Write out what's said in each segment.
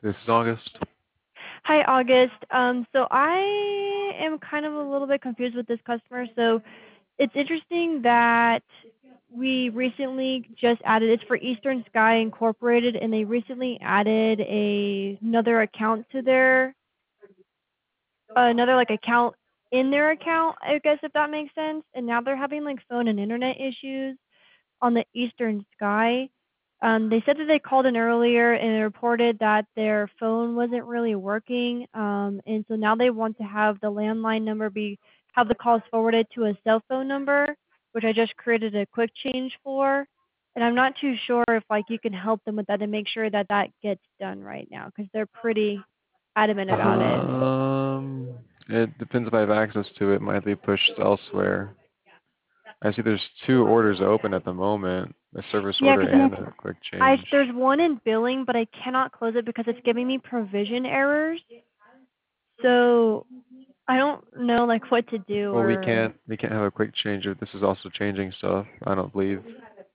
This is August. Hi, August. So I am kind of a little bit confused with this customer. So it's interesting that we recently just added, it's for Eastern Sky Incorporated, and they recently added another account to their, another like account in their account, I guess, if that makes sense. And now they're having like phone and internet issues on the Eastern Sky. They said that they called in earlier and it reported that their phone wasn't really working. And so now they want to have the landline number have the calls forwarded to a cell phone number, which I just created a quick change for. And I'm not too sure if like you can help them with that and make sure that that gets done right now because they're pretty adamant about it. It depends if I have access to it. It might be pushed elsewhere. I see there's two orders open at the moment, a service Yeah, order because and a quick change. there's one in billing, but I cannot close it because it's giving me provision errors. So I don't know like what to do Well, or we can't have a quick change if this is also changing stuff. I don't believe.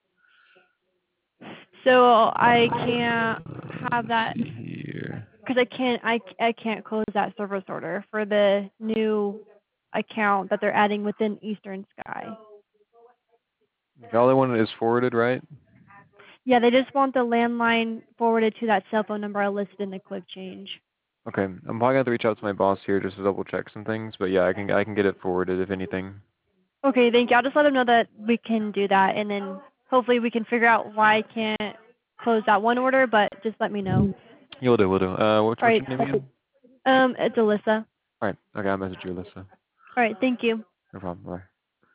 so I can't have Let's that see here. because I can't close that service order for the new account that they're adding within Eastern Sky. The other one is forwarded, right? Yeah, they just want the landline forwarded to that cell phone number I listed in the quick change. Okay, I'm probably gonna have to reach out to my boss here just to double check some things, but yeah, I can get it forwarded if anything. Okay, thank you. I'll just let them know that we can do that, and then hopefully we can figure out why I can't close that one order, but just let me know. You'll do, we'll do. All What's right. your name again? It's Alyssa. Alright, okay, I'll message you, Alyssa. All right, thank you. No problem, bye.